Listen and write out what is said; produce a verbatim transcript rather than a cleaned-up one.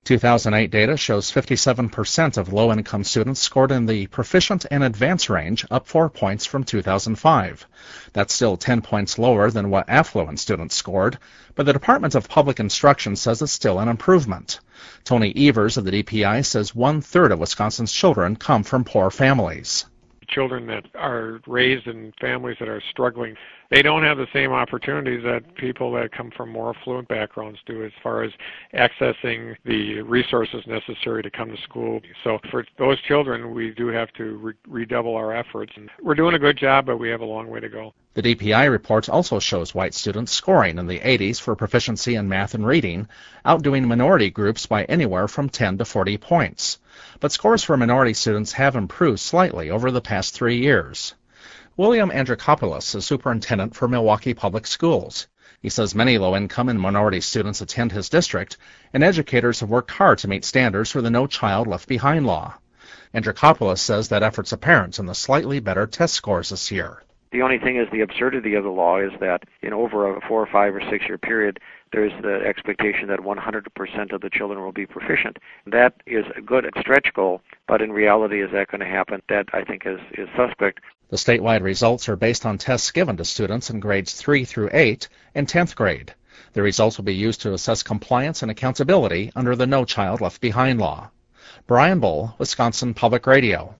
two thousand eight data shows fifty-seven percent of low-income students scored in the proficient and advanced range, up four points from two thousand five. That's still ten points lower than what affluent students scored, but the Department of Public Instruction says it's still an improvement. Tony Evers of the D P I says one-third of Wisconsin's children come from poor families. Children that are raised in families that are struggling, they don't have the same opportunities that people that come from more affluent backgrounds do as far as accessing the resources necessary to come to school. So for those children, we do have to re- redouble our efforts. And we're doing a good job, but we have a long way to go. The D P I report also shows white students scoring in the eighties for proficiency in math and reading, outdoing minority groups by anywhere from ten to forty points. But scores for minority students have improved slightly over the past three years. William Andrikopoulos is superintendent for Milwaukee Public Schools. He says many low-income and minority students attend his district, and educators have worked hard to meet standards for the No Child Left Behind law. Andrikopoulos says that effort's apparent in the slightly better test scores this year. The only thing is the absurdity of the law is that in over a four or five or six year period, there's the expectation that one hundred percent of the children will be proficient. That is a good stretch goal, but in reality, is that going to happen? That, I think, is, is suspect. The statewide results are based on tests given to students in grades three through eight and tenth grade. The results will be used to assess compliance and accountability under the No Child Left Behind law. Brian Bull, Wisconsin Public Radio.